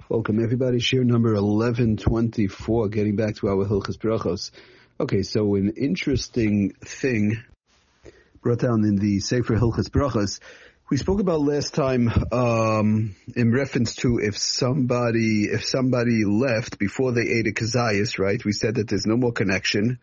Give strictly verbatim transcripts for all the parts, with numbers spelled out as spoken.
Welcome everybody. Shir number eleven twenty-four, getting back to our Hilchos Brachos. Okay, so an interesting thing brought down in the Sefer Hilchos Brachos. We spoke about last time um, in reference to if somebody if somebody left before they ate a kazayas, right? We said that there's no more connection.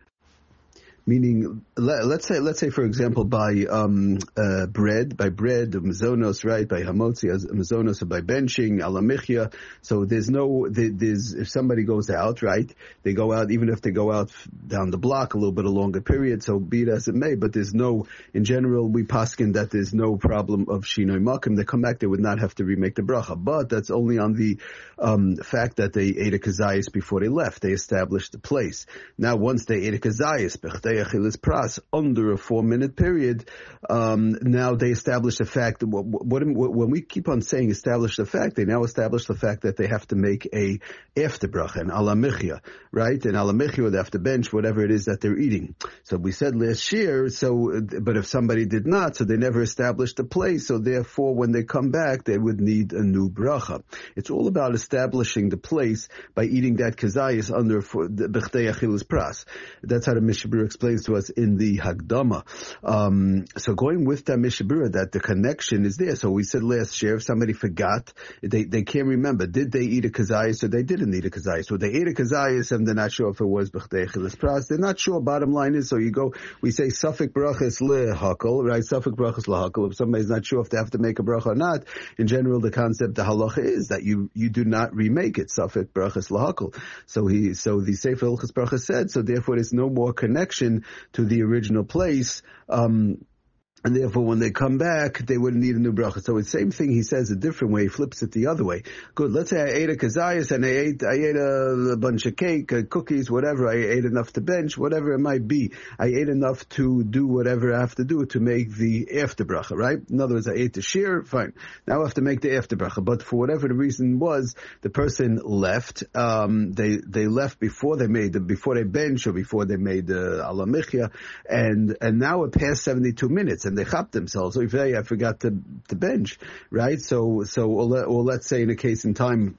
Meaning, let, let's say, let's say, for example, by um, uh, bread, by bread, mazonos, right? By hamotzi, as mazonos, or by benching, alamichia. So there's no, there, there's if somebody goes out, right? They go out, even if they go out down the block a little bit a longer period. So be it as it may, but there's no, in general, we paskin that there's no problem of shinoi makim. They come back, they would not have to remake the bracha, but that's only on the um, fact that they ate a kazayas before they left. They established the place. Now, once they ate a kazayas, Achilas Pras, under a four-minute period, um, now they establish the fact that what, what, when we keep on saying establish the fact, they now establish the fact that they have to make a after bracha, an alamichia, right? An alamichia, or they have to bench whatever it is that they're eating. So we said last year, so, but if somebody did not, so they never established the place, so therefore when they come back, they would need a new bracha. It's all about establishing the place by eating that kazayas under the B'chtei Achilas Pras. That's how the Mishabur explains to us in the Hagdama. Um, so going with that Mishabura, that the connection is there. So we said last year, if somebody forgot, they, they can't remember, did they eat a kazayas or they didn't eat a kazayas? So they ate a kazayas and they're not sure if it was B'chtei Achilas Pras. They're not sure. Bottom line is, so you go, we say Safek Brachas Lehakol, right? Safek Brachas Lehakol. If somebody's not sure if they have to make a bracha or not, in general, the concept, the halacha is that you, you do not remake it. Safek Brachas Lehakol. So he, so the Sefer Hilchos Brachos said, so therefore there's no more connection to the original place, um, and therefore when they come back, they wouldn't need a new bracha. So it's the same thing, he says a different way, he flips it the other way. Good, let's say I ate a kazayas and I ate, I ate a, a bunch of cake, uh, cookies, whatever, I ate enough to bench, whatever it might be. I ate enough to do whatever I have to do to make the after bracha, right? In other words, I ate the shear, fine. Now I have to make the after bracha. But for whatever the reason was, the person left, um, they, they left before they made the, before they bench or before they made the alamichia, and, and now it passed seventy-two minutes. And they chop themselves. So if hey, I forgot to to bench, right? So so or, or let's say in a case in time,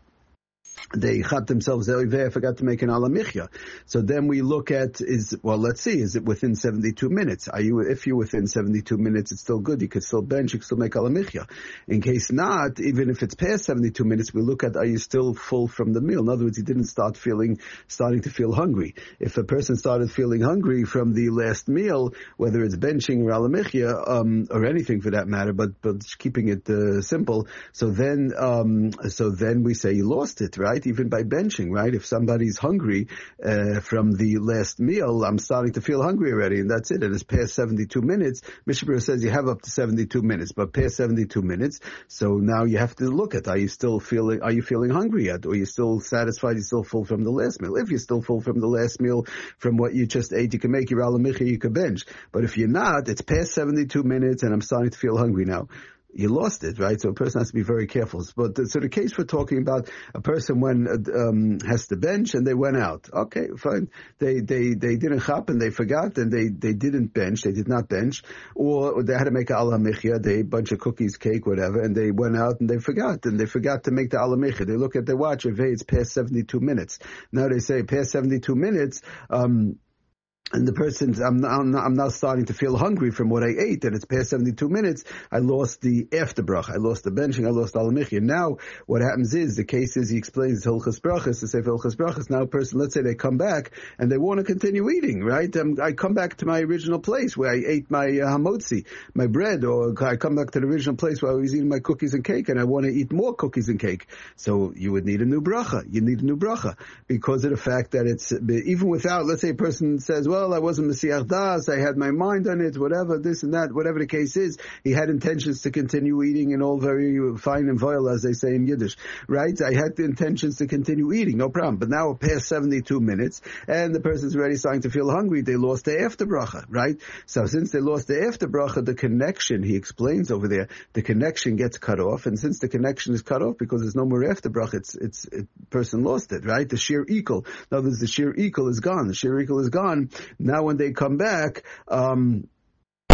they chat themselves, I forgot to make an alamichya. So then we look at, is, well, let's see, is it within seventy-two minutes? Are you, if you're within seventy-two minutes, it's still good. You could still bench, you could still make alamichya. In case not, even if it's past seventy-two minutes, we look at, are you still full from the meal? In other words, you didn't start feeling, starting to feel hungry. If a person started feeling hungry from the last meal, whether it's benching or alamichya, um, or anything for that matter, but, but keeping it, uh, simple, so then, um, so then we say you lost it, right? Even by benching, right? If somebody's hungry uh, from the last meal, I'm starting to feel hungry already, and that's it. And it's past seventy-two minutes. Mishabur says you have up to seventy-two minutes, but past seventy-two minutes, so now you have to look at, are you still feeling, are you feeling hungry yet? Or are you still satisfied, you're still full from the last meal? If you're still full from the last meal, from what you just ate, you can make your alamichya, you can bench. But if you're not, it's past seventy-two minutes, and I'm starting to feel hungry now. You lost it, right? So a person has to be very careful. But the, so the case we're talking about, a person when um, has to bench and they went out. Okay, fine. They they they didn't chop and they forgot and they they didn't bench. They did not bench, or, or they had to make a alamichya. They ate a bunch of cookies, cake, whatever, and they went out and they forgot and they forgot to make the alamichya. They look at their watch. If hey, it's past seventy-two minutes. Now they say past seventy-two minutes. Um, And the person's, I'm, I'm, I'm now starting to feel hungry from what I ate, and it's past seventy-two minutes, I lost the after bracha, I lost the benching, I lost alamichya. Now, what happens is, the case is, he explains Hilchos Brachos, to say Hilchos Brachos, now a person, let's say they come back, and they want to continue eating, right? Um, I come back to my original place where I ate my uh, hamotzi, my bread, or I come back to the original place where I was eating my cookies and cake, and I want to eat more cookies and cake. So, you would need a new bracha, you need a new bracha, because of the fact that it's, even without, let's say a person says, well, I wasn't Mesiach Das, I had my mind on it, whatever, this and that, whatever the case is, he had intentions to continue eating and all very fine and vile, as they say in Yiddish, right? I had the intentions to continue eating, no problem. But now past seventy-two minutes, and the person's already starting to feel hungry, they lost the after bracha, right? So since they lost the after bracha, the connection, he explains over there, the connection gets cut off, and since the connection is cut off because there's no more after bracha, it's, it's, it, person lost it, right? The sheer equal. In other words, the sheer equal is gone. The sheer equal is gone. Now when they come back, um,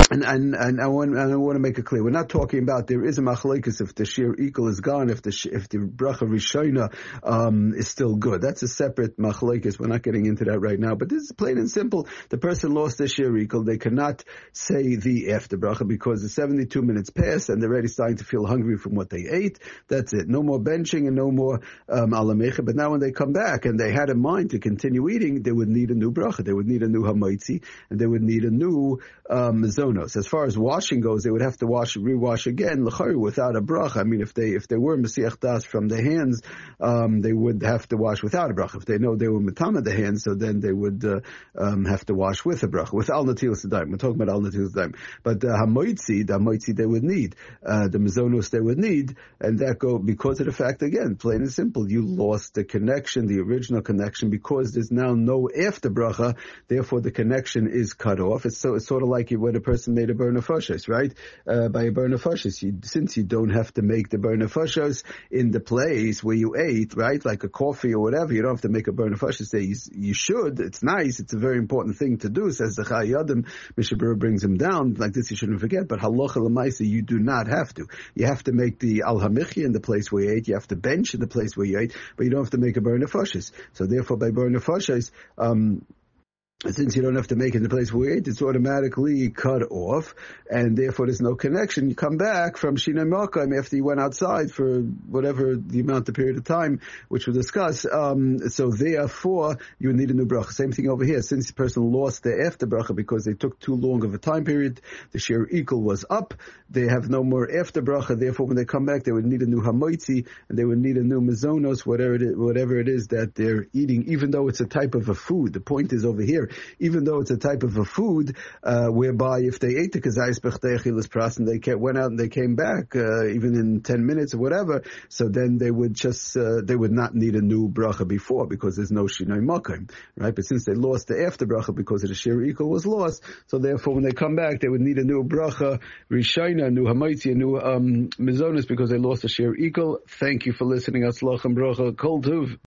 And, and, and I want, and I want to make it clear. We're not talking about, there is a machlokes if the shear equal is gone, if the, if the bracha rishona, um, is still good. That's a separate machlokes. We're not getting into that right now. But this is plain and simple. The person lost their shear equal. They cannot say the after bracha because the seventy-two minutes passed and they're already starting to feel hungry from what they ate. That's it. No more benching and no more, um, alamecha. But now when they come back and they had in mind to continue eating, they would need a new bracha. They would need a new hamaitzi and they would need a new, um, zonos. As far as washing goes, they would have to wash, rewash again, l'chari, without a bracha. I mean, if they if they were mesiach das from the hands, um, they would have to wash without a bracha. If they know they were matama the hands, so then they would uh, um, have to wash with a bracha, with al natilas daim. We're talking about al natilas daim, but the uh, hamoitzi, the hamoitzi they would need, uh, the mezonos they would need, and that go because of the fact again, plain and simple, you lost the connection, the original connection, because there's now no after bracha. Therefore, the connection is cut off. It's so it's sort of like when a person made a ber nefashos, right? Uh, by a ber nefashos, you, since you don't have to make the ber nefashos in the place where you ate, right? Like a coffee or whatever, you don't have to make a ber nefashos there. You, you should. It's nice. It's a very important thing to do, says the Chai Yadim. Mishabur brings him down. Like this, you shouldn't forget. But halacha l'maisa, you do not have to. You have to make the al hamichi in the place where you ate. You have to bench in the place where you ate, but you don't have to make a ber nefashos. So therefore, by ber nefashos, um, since you don't have to make it in the place where you ate, it's automatically cut off, and therefore there's no connection. You come back from Shinai Makam after you went outside for whatever the amount, the period of time, which we'll discuss. Um, so therefore, you need a new bracha. Same thing over here. Since the person lost their after bracha because they took too long of a time period, the share equal was up, they have no more after bracha. Therefore, when they come back, they would need a new hamoitzi, and they would need a new mezonos, whatever it is, whatever it is that they're eating, even though it's a type of a food. The point is over here, even though it's a type of a food, uh, whereby if they ate the kazayis bechtechilas pras and they went out and they came back, uh, even in ten minutes or whatever, so then they would just, uh, they would not need a new bracha before because there's no shinoi makim, right? But since they lost the after bracha because of the shir equal was lost, so therefore when they come back, they would need a new bracha, rishayna, a new hamaitzi, a new, um, mizonis because they lost the shir equal. Thank you for listening. Atzlach and bracha. Kol tuv.